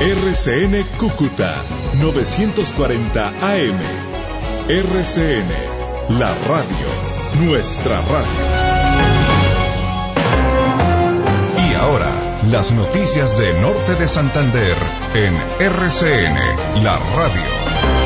RCN Cúcuta 940 AM. RCN, la radio, nuestra radio. Y ahora, las noticias de Norte de Santander en RCN, la radio.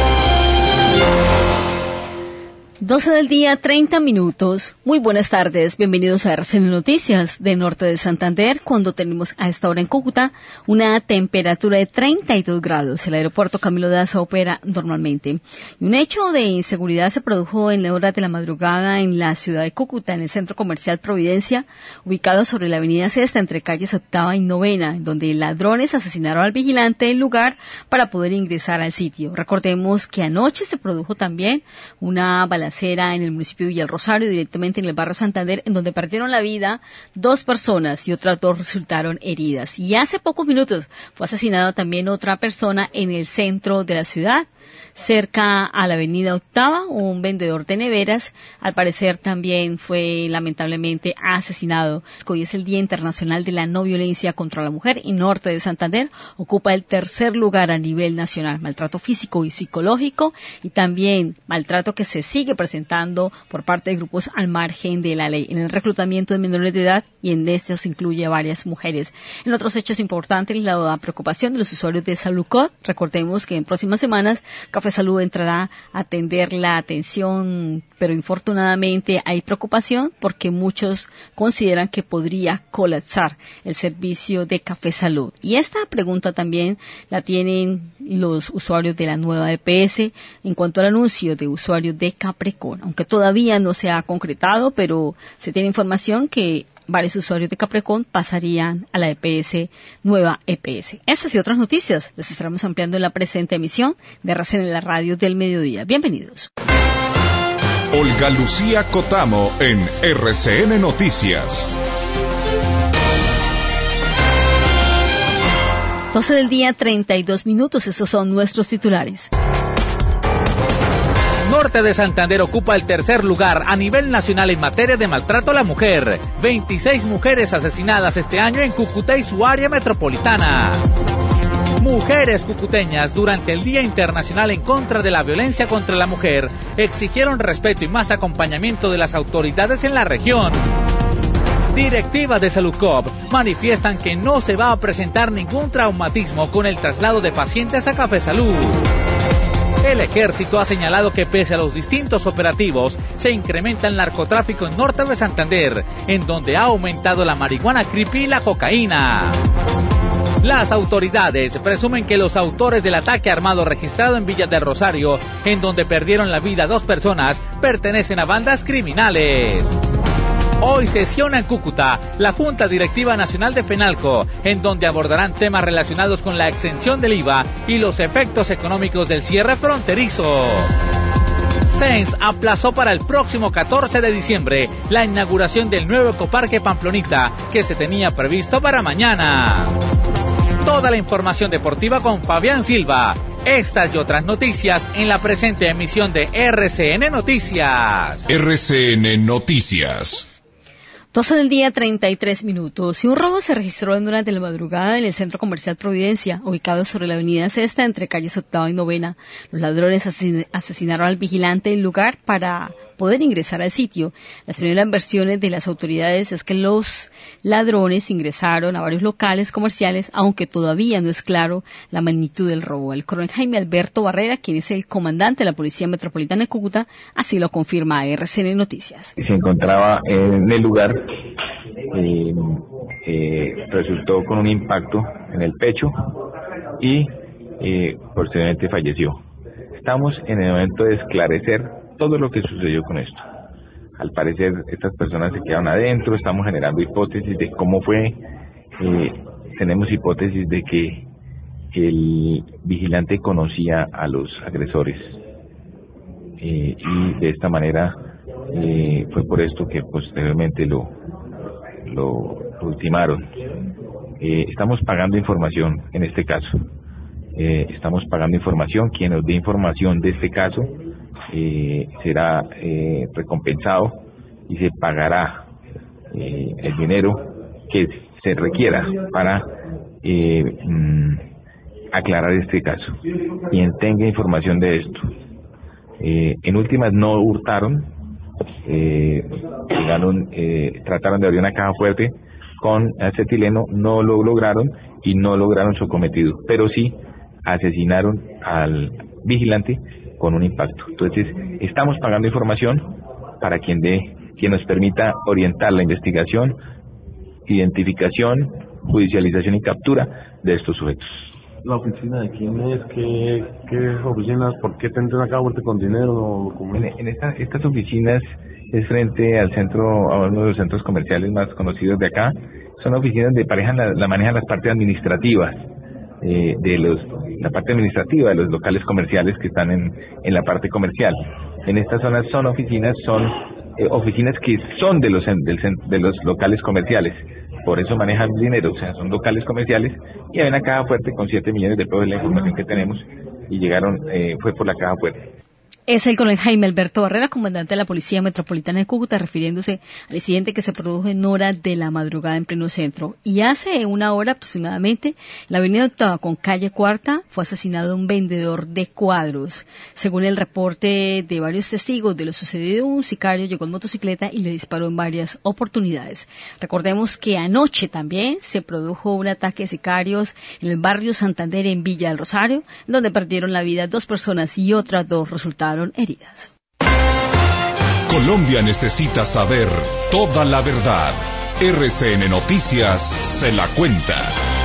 12 del día, 30 minutos. Muy buenas tardes, bienvenidos a RCN Noticias de Norte de Santander, cuando tenemos a esta hora en Cúcuta una temperatura de 32 grados. El aeropuerto Camilo Daza opera normalmente. Y un hecho de inseguridad se produjo en la hora de la madrugada en la ciudad de Cúcuta, en el centro comercial Providencia, ubicado sobre la avenida Sexta, entre calles Octava y Novena, donde ladrones asesinaron al vigilante del lugar para poder ingresar al sitio. Recordemos que anoche se produjo también una balacera en el municipio de Villarrosario, directamente en el barrio Santander, en donde perdieron la vida 2 personas y otras 2 resultaron heridas. Y hace pocos minutos fue asesinada también otra persona en el centro de la ciudad, cerca a la avenida Octava, un vendedor de neveras, al parecer también fue lamentablemente asesinado. Hoy es el Día Internacional de la No Violencia contra la Mujer y Norte de Santander ocupa el 3er lugar a nivel nacional. Maltrato físico y psicológico y también maltrato que se sigue presentando por parte de grupos al margen de la ley en el reclutamiento de menores de edad, y en estos incluye a varias mujeres. En otros hechos importantes, la preocupación de los usuarios de Salucot. Recordemos que en próximas semanas Café Salud entrará a atender la atención, pero infortunadamente hay preocupación porque muchos consideran que podría colapsar el servicio de Café Salud. Y esta pregunta también la tienen los usuarios de la nueva EPS en cuanto al anuncio de usuarios de Caprecon, aunque todavía no se ha concretado, pero se tiene información que varios usuarios de Caprecon pasarían a la EPS, nueva EPS. Estas y otras noticias las estaremos ampliando en la presente emisión de RCN en la radio del mediodía. Bienvenidos. Olga Lucía Cotamo en RCN Noticias. 12 del día, 32 minutos. Esos son nuestros titulares. Norte de Santander ocupa el 3er lugar a nivel nacional en materia de maltrato a la mujer. 26 mujeres asesinadas este año en Cúcuta y su área metropolitana. Mujeres cucuteñas, durante el Día Internacional en contra de la Violencia contra la Mujer, exigieron respeto y más acompañamiento de las autoridades en la región. Directivas de Salucop manifiestan que no se va a presentar ningún traumatismo con el traslado de pacientes a Café Salud. El ejército ha señalado que pese a los distintos operativos, se incrementa el narcotráfico en Norte de Santander, en donde ha aumentado la marihuana creepy y la cocaína. Las autoridades presumen que los autores del ataque armado registrado en Villa del Rosario, en donde perdieron la vida 2 personas, pertenecen a bandas criminales. Hoy sesiona en Cúcuta la Junta Directiva Nacional de FENALCO, en donde abordarán temas relacionados con la exención del IVA y los efectos económicos del cierre fronterizo. SENS aplazó para el próximo 14 de diciembre la inauguración del nuevo ecoparque Pamplonita, que se tenía previsto para mañana. Toda la información deportiva con Fabián Silva. Estas y otras noticias en la presente emisión de RCN Noticias. RCN Noticias. 12 del día, 33 minutos. Y un robo se registró durante la madrugada en el centro comercial Providencia, ubicado sobre la avenida Sexta, entre calles Octava y Novena. Los ladrones asesinaron al vigilante del lugar para poder ingresar al sitio. Las primeras versiones de las autoridades es que los ladrones ingresaron a varios locales comerciales, aunque todavía no es claro la magnitud del robo. El coronel Jaime Alberto Barrera, quien es el comandante de la Policía Metropolitana de Cúcuta, así lo confirma a RCN Noticias. Se encontraba en el lugar, resultó con un impacto en el pecho y posteriormente falleció. Estamos en el momento de esclarecer todo lo que sucedió con esto. Al parecer estas personas se quedaron adentro, estamos generando hipótesis de cómo fue, tenemos hipótesis de que el vigilante conocía a los agresores y de esta manera fue por esto que posteriormente lo ultimaron. Estamos pagando información en este caso, estamos pagando información. Quien nos dé información de este caso será recompensado y se pagará el dinero que se requiera para aclarar este caso. Quien tenga información de esto. En últimas no hurtaron, trataron de abrir una caja fuerte con acetileno, no lo lograron y no lograron su cometido, pero sí asesinaron al vigilante con un impacto. Entonces, estamos pagando información para quien nos permita orientar la investigación, identificación, judicialización y captura de estos sujetos. ¿La oficina de quién es? ¿Qué oficinas? ¿Por qué tendrán acá vuelta con dinero? En estas oficinas es frente al centro, a uno de los centros comerciales más conocidos de acá. Son oficinas de la manejan las partes administrativas, la parte administrativa de los locales comerciales que están en la parte comercial. En estas zonas son oficinas que son de los locales comerciales. Por eso manejan dinero, o sea, son locales comerciales y hay una caja fuerte con 7 millones de pesos, la información que tenemos, y fue por la caja fuerte. Es el coronel Jaime Alberto Barrera, comandante de la Policía Metropolitana de Cúcuta, refiriéndose al incidente que se produjo en hora de la madrugada en pleno centro. Y hace una hora aproximadamente, en la avenida Octava con calle Cuarta, fue asesinado un vendedor de cuadros. Según el reporte de varios testigos de lo sucedido, un sicario llegó en motocicleta y le disparó en varias oportunidades. Recordemos que anoche también se produjo un ataque de sicarios en el barrio Santander, en Villa del Rosario, donde perdieron la vida 2 personas y otras 2 resultaron heridas. Colombia necesita saber toda la verdad. RCN Noticias se la cuenta.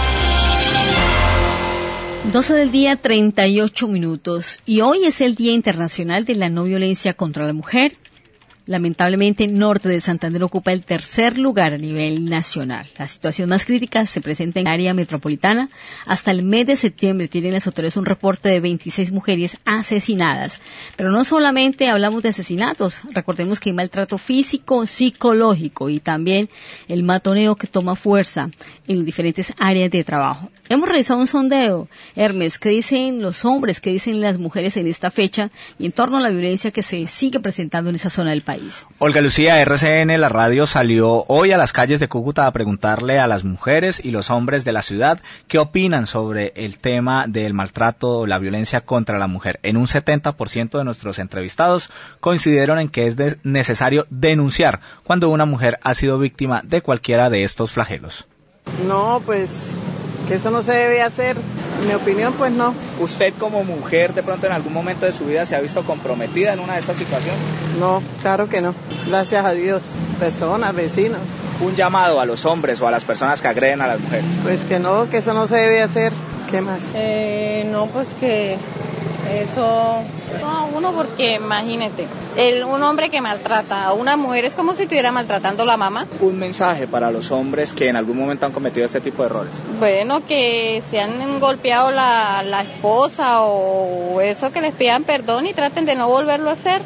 12 del día, 38 minutos. Y hoy es el Día Internacional de la No Violencia contra la Mujer. Lamentablemente, Norte de Santander ocupa el 3er lugar a nivel nacional. La situación más crítica se presenta en el área metropolitana. Hasta el mes de septiembre tienen las autoridades un reporte de 26 mujeres asesinadas. Pero no solamente hablamos de asesinatos. Recordemos que hay maltrato físico, psicológico y también el matoneo que toma fuerza en las diferentes áreas de trabajo. Hemos realizado un sondeo. Hermes, ¿qué dicen los hombres, qué dicen las mujeres en esta fecha y en torno a la violencia que se sigue presentando en esa zona del país? Olga Lucía, RCN, la radio salió hoy a las calles de Cúcuta a preguntarle a las mujeres y los hombres de la ciudad qué opinan sobre el tema del maltrato o la violencia contra la mujer. En un 70% de nuestros entrevistados coincidieron en que es necesario denunciar cuando una mujer ha sido víctima de cualquiera de estos flagelos. No, pues que eso no se debe hacer. En mi opinión, pues no. ¿Usted como mujer de pronto en algún momento de su vida se ha visto comprometida en una de estas situaciones? No, claro que no. Gracias a Dios. Personas, vecinos. Un llamado a los hombres o a las personas que agreden a las mujeres. Pues que no, que eso no se debe hacer. ¿Qué más? No, pues que eso... No, uno porque imagínate, un hombre que maltrata a una mujer es como si estuviera maltratando a la mamá. Un mensaje para los hombres que en algún momento han cometido este tipo de errores. Bueno, que se han golpeado la esposa o eso, que les pidan perdón y traten de no volverlo a hacer.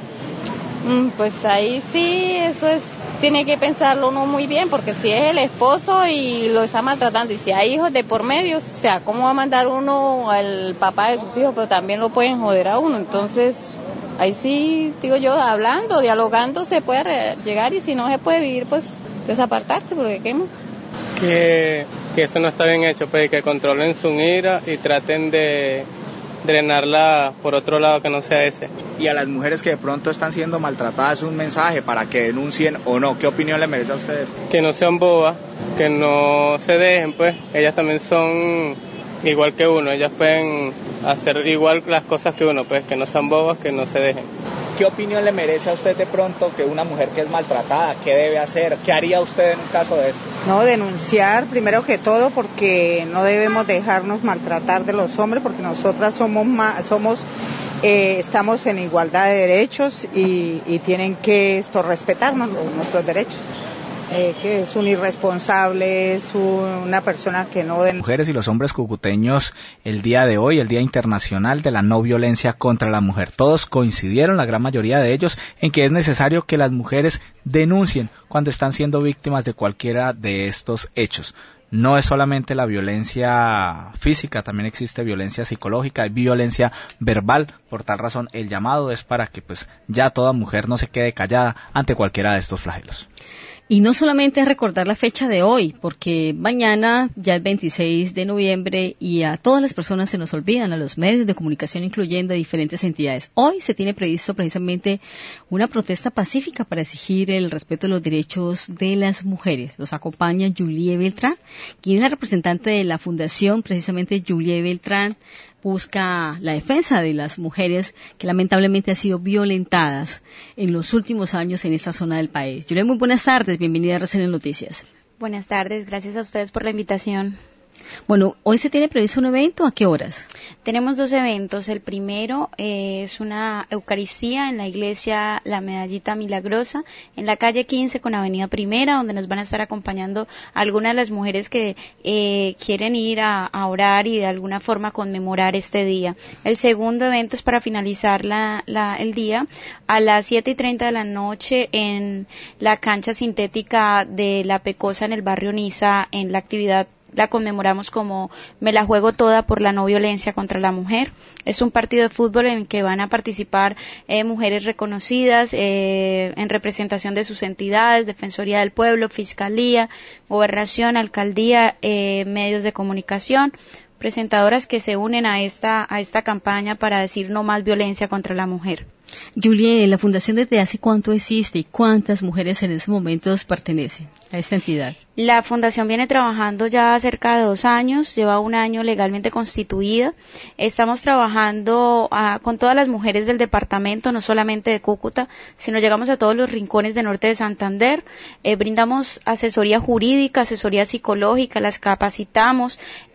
Pues ahí sí, eso tiene que pensarlo uno muy bien, porque si es el esposo y lo está maltratando y si hay hijos de por medio, o sea, ¿cómo va a mandar uno al papá de sus hijos? Pero también lo pueden joder a uno, entonces ahí sí, digo yo, hablando, dialogando se puede llegar, y si no se puede vivir, pues desapartarse, porque ¿qué más? Que eso no está bien hecho, pues, que controlen su ira y traten de drenarla por otro lado que no sea ese. Y a las mujeres que de pronto están siendo maltratadas, un mensaje para que denuncien o no. ¿Qué opinión le merece a ustedes? Que no sean bobas, que no se dejen, pues ellas también son igual que uno, ellas pueden hacer igual las cosas que uno, pues que no sean bobas, que no se dejen. ¿Qué opinión le merece a usted de pronto que una mujer que es maltratada, qué debe hacer? ¿Qué haría usted en un caso de esto? No, denunciar primero que todo, porque no debemos dejarnos maltratar de los hombres, porque nosotras estamos en igualdad de derechos y tienen que respetarnos nuestros derechos. Que es un irresponsable, es una persona que no... Mujeres y los hombres cucuteños, el día de hoy, el Día Internacional de la No Violencia contra la Mujer. Todos coincidieron, la gran mayoría de ellos, en que es necesario que las mujeres denuncien cuando están siendo víctimas de cualquiera de estos hechos. No es solamente la violencia física, también existe violencia psicológica y violencia verbal. Por tal razón, el llamado es para que pues ya toda mujer no se quede callada ante cualquiera de estos flagelos. Y no solamente es recordar la fecha de hoy, porque mañana ya es 26 de noviembre y a todas las personas se nos olvidan, a los medios de comunicación, incluyendo a diferentes entidades. Hoy se tiene previsto precisamente una protesta pacífica para exigir el respeto de los derechos de las mujeres. Los acompaña Julie Beltrán, quien es la representante de la Fundación, precisamente Julie Beltrán, busca la defensa de las mujeres que lamentablemente han sido violentadas en los últimos años en esta zona del país. Julia, muy buenas tardes, bienvenida a RCN Noticias. Buenas tardes, gracias a ustedes por la invitación. Bueno, hoy se tiene previsto un evento, ¿a qué horas? Tenemos 2 eventos. El primero es una Eucaristía en la iglesia La Medallita Milagrosa, en la calle 15 con Avenida Primera, donde nos van a estar acompañando algunas de las mujeres que quieren ir a orar y de alguna forma conmemorar este día. El segundo evento es para finalizar el día a las 7:30 de la noche en la cancha sintética de La Pecosa en el barrio Niza. En la actividad la conmemoramos como Me la juego toda por la no violencia contra la mujer. Es un partido de fútbol en el que van a participar mujeres reconocidas en representación de sus entidades, Defensoría del Pueblo, Fiscalía, Gobernación, Alcaldía, medios de comunicación, presentadoras que se unen a esta campaña para decir no más violencia contra la mujer. Julie, ¿la Fundación desde hace cuánto existe y cuántas mujeres en estos momentos pertenecen a esta entidad? La Fundación viene trabajando ya cerca de 2 años, lleva 1 año legalmente constituida. Estamos trabajando con todas las mujeres del departamento, no solamente de Cúcuta, sino llegamos a todos los rincones de norte de Santander. Brindamos asesoría jurídica, asesoría psicológica, las capacitamos.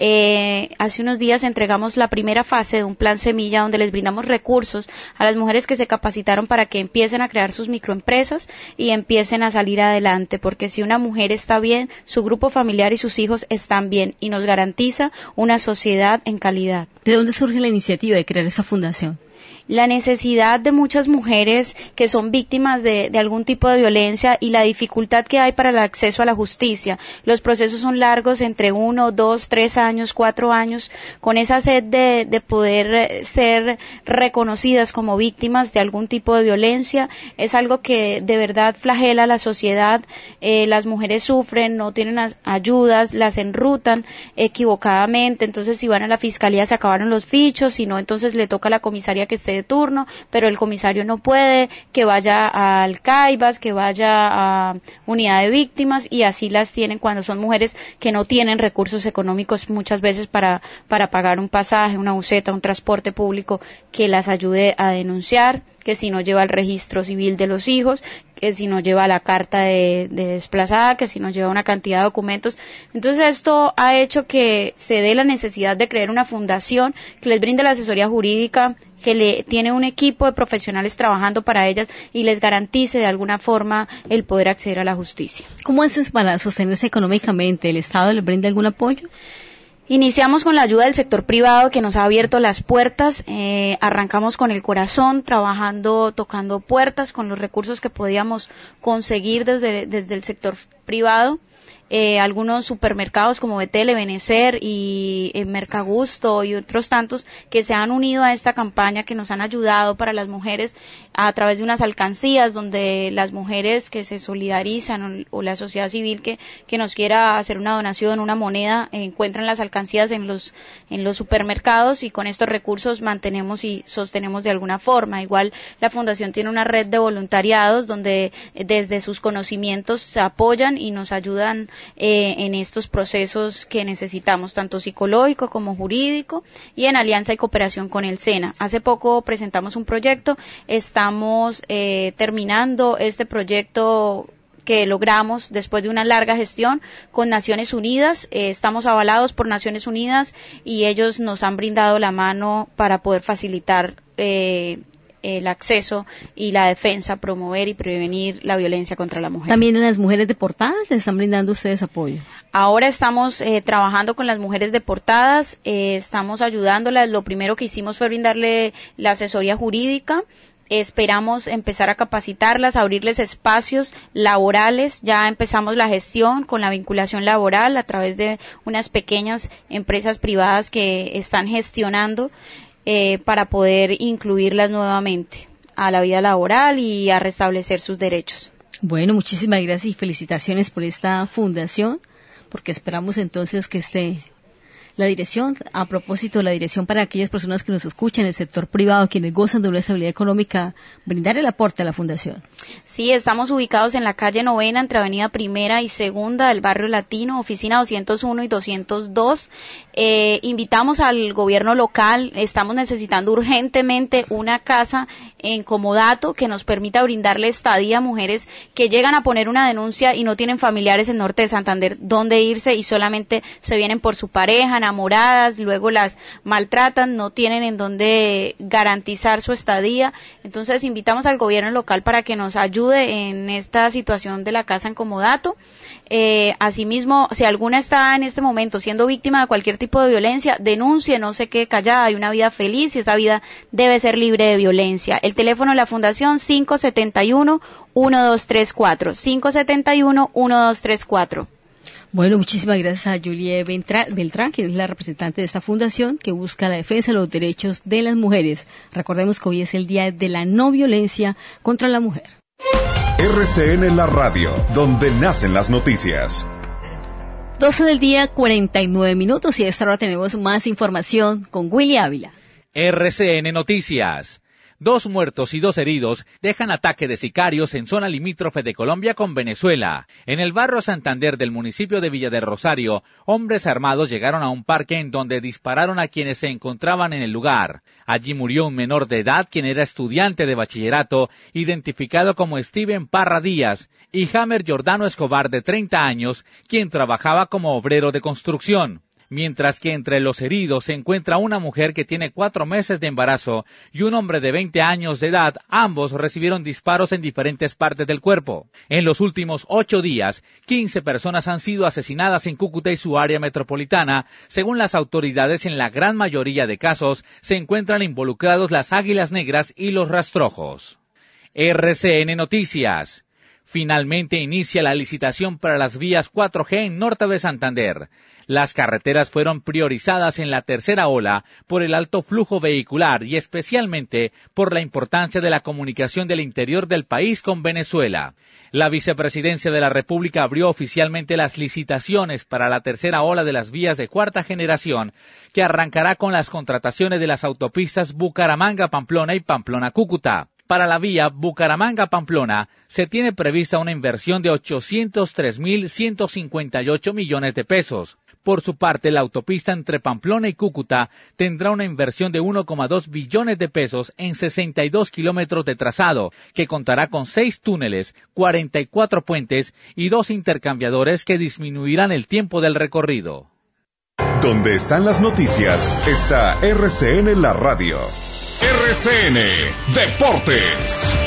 Hace unos días entregamos la primera fase de un plan semilla donde les brindamos recursos a las mujeres que se capacitaron para que empiecen a crear sus microempresas y empiecen a salir adelante, porque si una mujer está bien, su grupo familiar y sus hijos están bien y nos garantiza una sociedad en calidad. ¿De dónde surge la iniciativa de crear esta fundación? La necesidad de muchas mujeres que son víctimas de algún tipo de violencia y la dificultad que hay para el acceso a la justicia. Los procesos son largos, entre 1, 2, 3 años, 4 años, con esa sed de poder ser reconocidas como víctimas de algún tipo de violencia. Es algo que de verdad flagela a la sociedad. Las mujeres sufren, no tienen ayudas, las enrutan equivocadamente, entonces si van a la fiscalía se acabaron los fichos, si no entonces le toca a la comisaría que esté de turno, pero el comisario no puede, que vaya al CAIBAS, que vaya a unidad de víctimas, y así las tienen cuando son mujeres que no tienen recursos económicos muchas veces para pagar un pasaje, una buseta, un transporte público que las ayude a denunciar, que si no lleva el registro civil de los hijos, que si no lleva la carta de desplazada, que si no lleva una cantidad de documentos. Entonces esto ha hecho que se dé la necesidad de crear una fundación que les brinde la asesoría jurídica, que tiene un equipo de profesionales trabajando para ellas y les garantice de alguna forma el poder acceder a la justicia. ¿Cómo haces para sostenerse económicamente? ¿El Estado les brinda algún apoyo? Iniciamos con la ayuda del sector privado que nos ha abierto las puertas, arrancamos con el corazón, trabajando, tocando puertas con los recursos que podíamos conseguir desde el sector privado. Algunos supermercados como Betel, Benecer y Mercagusto y otros tantos que se han unido a esta campaña, que nos han ayudado para las mujeres a través de unas alcancías donde las mujeres que se solidarizan o la sociedad civil que nos quiera hacer una donación, una moneda, encuentran las alcancías en los supermercados, y con estos recursos mantenemos y sostenemos de alguna forma. Igual la Fundación tiene una red de voluntariados donde desde sus conocimientos se apoyan y nos ayudan en estos procesos que necesitamos, tanto psicológico como jurídico, y en alianza y cooperación con el SENA. Hace poco presentamos un proyecto, estamos terminando este proyecto que logramos después de una larga gestión con Naciones Unidas. Estamos avalados por Naciones Unidas y ellos nos han brindado la mano para poder facilitar el acceso y la defensa, promover y prevenir la violencia contra la mujer. ¿También las mujeres deportadas les están brindando ustedes apoyo? Ahora estamos trabajando con las mujeres deportadas, estamos ayudándolas. Lo primero que hicimos fue brindarle la asesoría jurídica. Esperamos empezar a capacitarlas, a abrirles espacios laborales. Ya empezamos la gestión con la vinculación laboral a través de unas pequeñas empresas privadas que están gestionando para poder incluirlas nuevamente a la vida laboral y a restablecer sus derechos. Bueno, muchísimas gracias y felicitaciones por esta fundación, porque esperamos entonces que esté la dirección, a propósito, la dirección para aquellas personas que nos escuchan en el sector privado, quienes gozan de una estabilidad económica, brindar el aporte a la fundación. Sí, estamos ubicados en la calle Novena, entre Avenida Primera y Segunda del Barrio Latino, oficina 201 y 202. Invitamos al gobierno local, estamos necesitando urgentemente una casa en comodato que nos permita brindarle estadía a mujeres que llegan a poner una denuncia y no tienen familiares en Norte de Santander dónde irse y solamente se vienen por su pareja, enamoradas, luego las maltratan, no tienen en dónde garantizar su estadía. Entonces invitamos al gobierno local para que nos ayude en esta situación de la casa en comodato. Asimismo, si alguna está en este momento siendo víctima de cualquier tipo de violencia, denuncie, no se quede callada, hay una vida feliz y esa vida debe ser libre de violencia. El teléfono de la fundación 571-1234, 571-1234. Bueno, muchísimas gracias a Julie Beltrán, quien es la representante de esta fundación que busca la defensa de los derechos de las mujeres. Recordemos que hoy es el Día de la No Violencia contra la Mujer. RCN La Radio, donde nacen las noticias. 12 del día, 49 minutos, y a esta hora tenemos más información con Willy Ávila. RCN Noticias. 2 muertos y 2 heridos dejan ataque de sicarios en zona limítrofe de Colombia con Venezuela. En el barrio Santander del municipio de Villa del Rosario, hombres armados llegaron a un parque en donde dispararon a quienes se encontraban en el lugar. Allí murió un menor de edad quien era estudiante de bachillerato, identificado como Steven Parra Díaz, y Jamer Jordano Escobar, de 30 años, quien trabajaba como obrero de construcción. Mientras que entre los heridos se encuentra una mujer que tiene 4 meses de embarazo y un hombre de 20 años de edad. Ambos recibieron disparos en diferentes partes del cuerpo. En los últimos 8 días, 15 personas han sido asesinadas en Cúcuta y su área metropolitana. Según las autoridades, en la gran mayoría de casos se encuentran involucrados las Águilas Negras y los Rastrojos. RCN Noticias. Finalmente inicia la licitación para las vías 4G en Norte de Santander. Las carreteras fueron priorizadas en la tercera ola por el alto flujo vehicular y especialmente por la importancia de la comunicación del interior del país con Venezuela. La Vicepresidencia de la República abrió oficialmente las licitaciones para la tercera ola de las vías de cuarta generación, que arrancará con las contrataciones de las autopistas Bucaramanga-Pamplona y Pamplona-Cúcuta. Para la vía Bucaramanga-Pamplona se tiene prevista una inversión de 803.158 millones de pesos. Por su parte, la autopista entre Pamplona y Cúcuta tendrá una inversión de 1,2 billones de pesos en 62 kilómetros de trazado, que contará con 6 túneles, 44 puentes y 2 intercambiadores que disminuirán el tiempo del recorrido. Donde están las noticias, está RCN La Radio. RCN Deportes.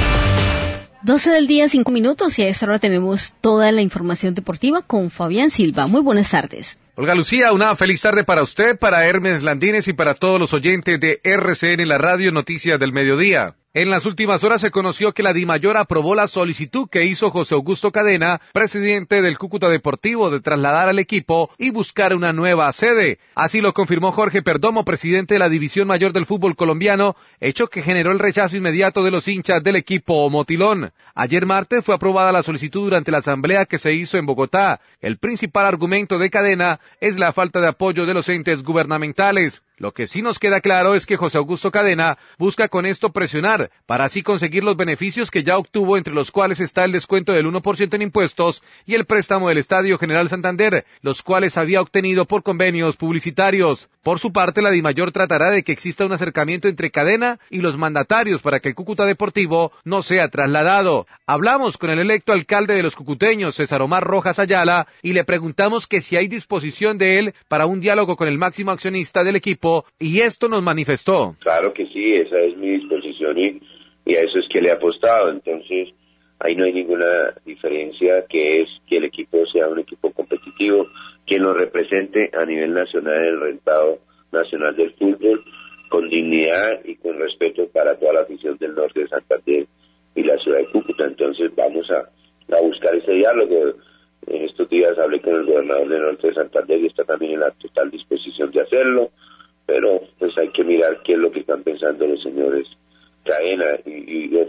12 del día, 5 minutos, y a esta hora tenemos toda la información deportiva con Fabián Silva. Muy buenas tardes. Olga Lucía, una feliz tarde para usted, para Hermes Landines y para todos los oyentes de RCN La Radio, Noticias del Mediodía. En las últimas horas se conoció que la DIMAYOR aprobó la solicitud que hizo José Augusto Cadena, presidente del Cúcuta Deportivo, de trasladar al equipo y buscar una nueva sede. Así lo confirmó Jorge Perdomo, presidente de la División Mayor del Fútbol Colombiano, hecho que generó el rechazo inmediato de los hinchas del equipo Motilón. Ayer martes fue aprobada la solicitud durante la asamblea que se hizo en Bogotá. El principal argumento de Cadena es la falta de apoyo de los entes gubernamentales. Lo que sí nos queda claro es que José Augusto Cadena busca con esto presionar para así conseguir los beneficios que ya obtuvo, entre los cuales está el descuento del 1% en impuestos y el préstamo del Estadio General Santander, los cuales había obtenido por convenios publicitarios. Por su parte, la DIMAYOR tratará de que exista un acercamiento entre Cadena y los mandatarios para que el Cúcuta Deportivo no sea trasladado. Hablamos con el electo alcalde de los cucuteños, César Omar Rojas Ayala, y le preguntamos que si hay disposición de él para un diálogo con el máximo accionista del equipo, y esto nos manifestó. Claro que sí, esa es mi disposición y a eso es que le he apostado. Entonces ahí no hay ninguna diferencia, que es que el equipo sea un equipo competitivo, que nos represente a nivel nacional en el rentado nacional del fútbol, con dignidad y con respeto para toda la afición del norte de Santander y la ciudad de Cúcuta. Entonces vamos a buscar ese diálogo. En estos días hablé con el gobernador del norte de Santander y está también en la total disposición de hacerlo. Pero pues hay que mirar qué es lo que están pensando los señores Cadena y oficiar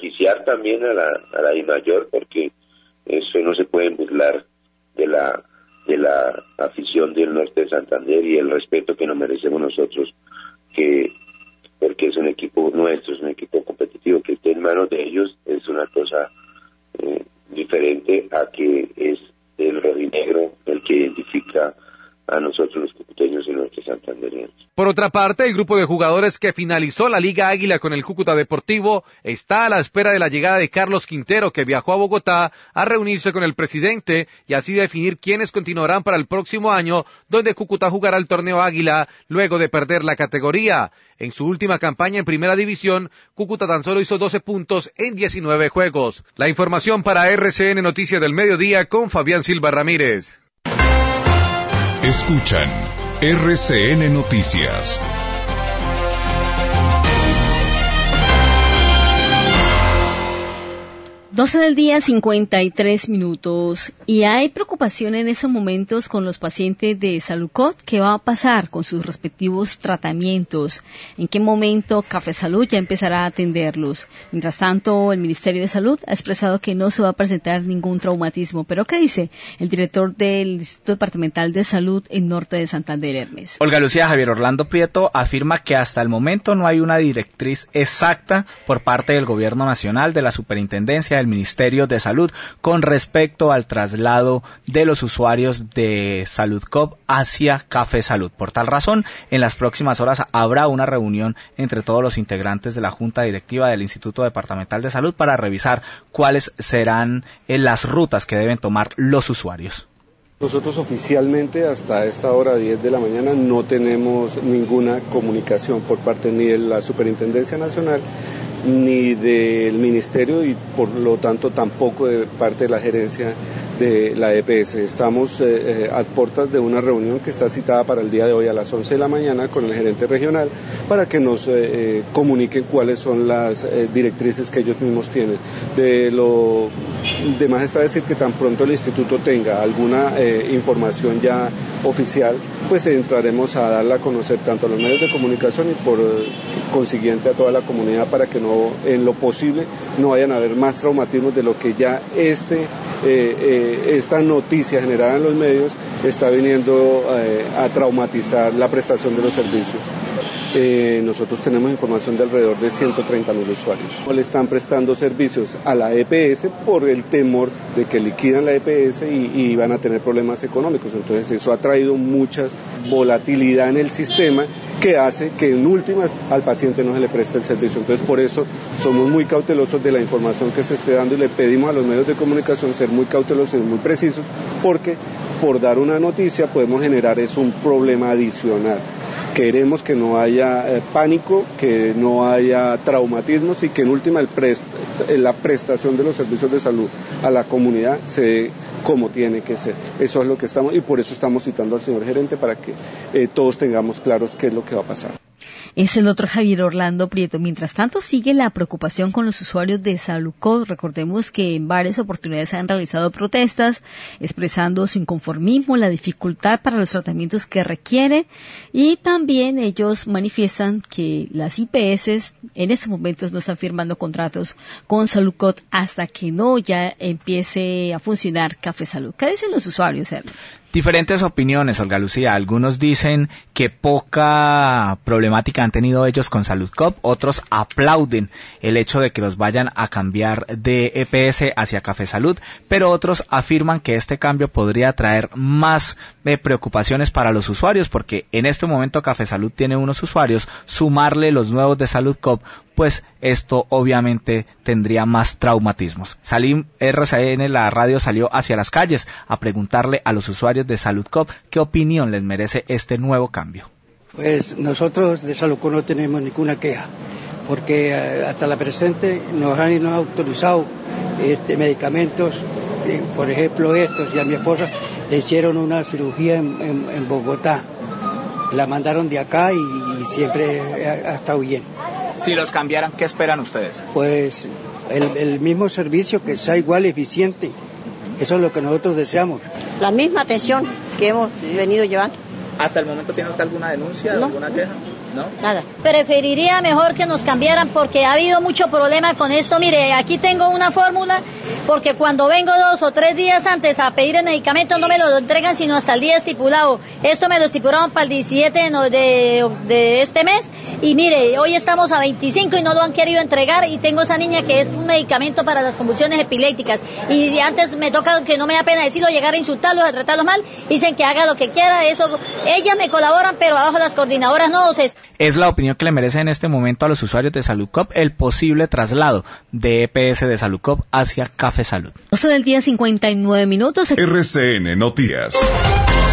también a la DIMAYOR, porque eso no se pueden burlar de la afición del norte de Santander y el respeto que nos merecemos nosotros, porque es un equipo nuestro, es un equipo competitivo, que esté en manos de ellos es una cosa diferente a que es el rojinegro el que identifica a nosotros los cucuteños y nuestros santandereanos. Por otra parte, el grupo de jugadores que finalizó la Liga Águila con el Cúcuta Deportivo está a la espera de la llegada de Carlos Quintero, que viajó a Bogotá a reunirse con el presidente y así definir quiénes continuarán para el próximo año, donde Cúcuta jugará el torneo Águila luego de perder la categoría. En su última campaña en Primera División, Cúcuta tan solo hizo 12 puntos en 19 juegos. La información para RCN Noticias del Mediodía con Fabián Silva Ramírez. Escuchan RCN Noticias. 12 del día, 53 minutos. Y hay preocupación en esos momentos con los pacientes de Saludcop. ¿Qué va a pasar con sus respectivos tratamientos? ¿En qué momento Café Salud ya empezará a atenderlos? Mientras tanto, el Ministerio de Salud ha expresado que no se va a presentar ningún traumatismo. ¿Pero qué dice el director del Instituto Departamental de Salud en Norte de Santander, Hermes? Olga Lucía, Javier Orlando Prieto afirma que hasta el momento no hay una directriz exacta por parte del Gobierno Nacional, de la Superintendencia del Ministerio de Salud con respecto al traslado de los usuarios de Saludcop hacia Café Salud. Por tal razón, en las próximas horas habrá una reunión entre todos los integrantes de la Junta Directiva del Instituto Departamental de Salud para revisar cuáles serán las rutas que deben tomar los usuarios. Nosotros oficialmente hasta esta hora 10 de la mañana no tenemos ninguna comunicación por parte ni de la Superintendencia Nacional ni del Ministerio y por lo tanto tampoco de parte de la gerencia de la EPS. Estamos a puertas de una reunión que está citada para el día de hoy a las 11 de la mañana con el gerente regional para que nos comuniquen cuáles son las directrices que ellos mismos tienen. De lo demás está decir que tan pronto el instituto tenga alguna información ya oficial, pues entraremos a darla a conocer tanto a los medios de comunicación y por consiguiente a toda la comunidad para que no, en lo posible, no vayan a haber más traumatismos de lo que ya esta noticia generada en los medios está viniendo a traumatizar la prestación de los servicios. Nosotros tenemos información de alrededor de 130.000 usuarios. Le están prestando servicios a la EPS por el temor de que liquidan la EPS y van a tener problemas económicos. Entonces eso ha traído mucha volatilidad en el sistema que hace que en últimas al paciente no se le preste el servicio. Entonces por eso somos muy cautelosos de la información que se esté dando y le pedimos a los medios de comunicación ser muy cautelosos y muy precisos, porque por dar una noticia podemos generar un problema adicional. Queremos que no haya pánico, que no haya traumatismos y que en última la prestación de los servicios de salud a la comunidad se dé como tiene que ser. Eso es lo que estamos y por eso estamos citando al señor gerente para que todos tengamos claros qué es lo que va a pasar. Es el otro Javier Orlando Prieto. Mientras tanto, sigue la preocupación con los usuarios de Saludcop. Recordemos que en varias oportunidades han realizado protestas expresando su inconformismo, la dificultad para los tratamientos que requiere, y también ellos manifiestan que las IPS en estos momentos no están firmando contratos con Saludcop hasta que no ya empiece a funcionar Café Salud. ¿Qué dicen los usuarios, Hermes? Diferentes opiniones, Olga Lucía. Algunos dicen que poca problemática han tenido ellos con Saludcop, otros aplauden el hecho de que los vayan a cambiar de EPS hacia Café Salud, pero otros afirman que este cambio podría traer más preocupaciones para los usuarios, porque en este momento Café Salud tiene unos usuarios, sumarle los nuevos de Saludcop, pues esto obviamente tendría más traumatismos. Salim RCN, la radio, salió hacia las calles a preguntarle a los usuarios de Saludcop qué opinión les merece este nuevo cambio. Pues nosotros de Saludcop no tenemos ninguna queja, porque hasta la presente nos han autorizado medicamentos, por ejemplo estos, y a mi esposa le hicieron una cirugía en Bogotá, la mandaron de acá y siempre ha estado bien. Si los cambiaran, ¿qué esperan ustedes? Pues el mismo servicio, que sea igual, eficiente. Eso es lo que nosotros deseamos. La misma atención que hemos venido llevando. ¿Hasta el momento tiene usted alguna denuncia, alguna queja? ¿No? Nada. Preferiría mejor que nos cambiaran porque ha habido mucho problema con esto. Mire, aquí tengo una fórmula porque cuando vengo 2 o 3 días antes a pedir el medicamento no me lo entregan sino hasta el día estipulado. Esto me lo estipularon para el 17 de este mes y mire, hoy estamos a 25 y no lo han querido entregar y tengo esa niña que es un medicamento para las convulsiones epilépticas y antes me toca, que no me da pena decirlo, llegar a insultarlos, a tratarlos mal, dicen que haga lo que quiera, eso, ellas me colaboran pero abajo las coordinadoras no, Es la opinión que le merece en este momento a los usuarios de Saludcop el posible traslado de EPS de Saludcop hacia Café Salud. 12 del día 59 minutos. RCN Noticias.